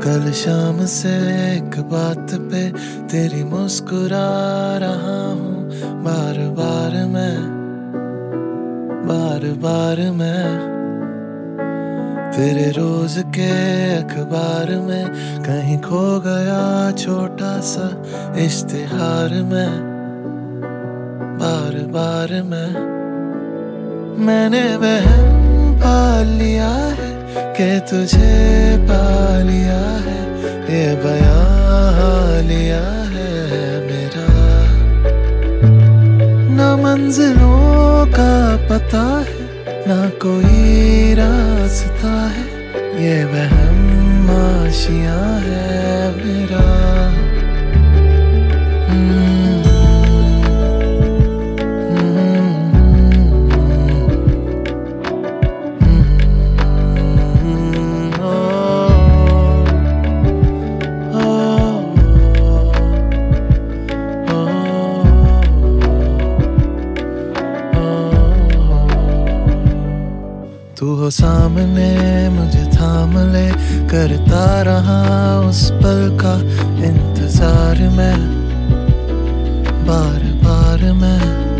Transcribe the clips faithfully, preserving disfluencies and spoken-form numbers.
कल शाम से एक बात पे तेरी मुस्कुरा रहा हूँ, बार बार मैं बार बार मैं तेरे रोज के अखबार में कहीं खो गया छोटा सा इश्तिहार में। बार बार मैं मैंने वहम पा लिया है कि तुझे पा लिया है, ये बयां लिया है मेरा। ना मंजिलों का पता है ना कोई रास्ता है, ये वहम आशियां है मेरा। तू हो सामने मुझे थाम ले, करता रहा उस पल का इंतजार मैं, बार बार मैं।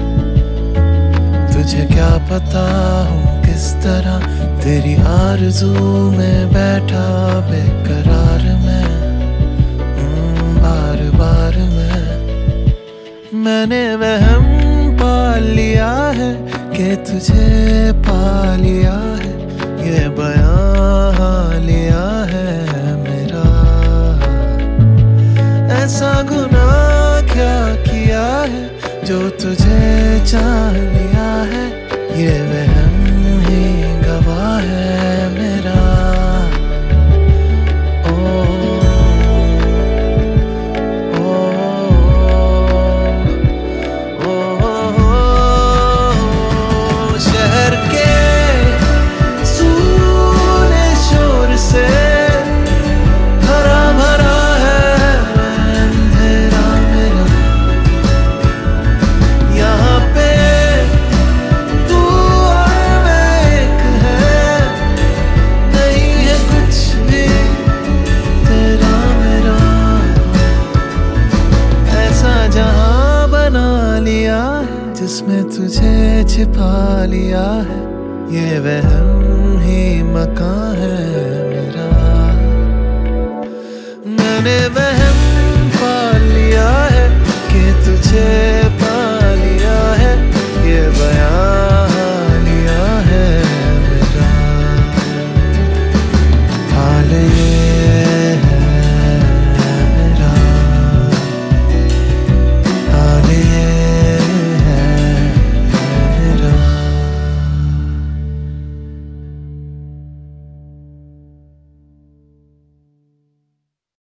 तुझे क्या पता हूँ किस तरह तेरी आरज़ू में बैठा बेकरार मैं, बार बार मैं। मैंने वहम पा लिया है कि तुझे पा लिया है, ये बयां लिया है मेरा। ऐसा गुनाह क्या किया है जो तुझे चाह लिया है, ये वहम ही गवाह है मेरा। जिसमें तुझे छिपा लिया है, ये वहम ही मकान है मेरा। मैंने वहम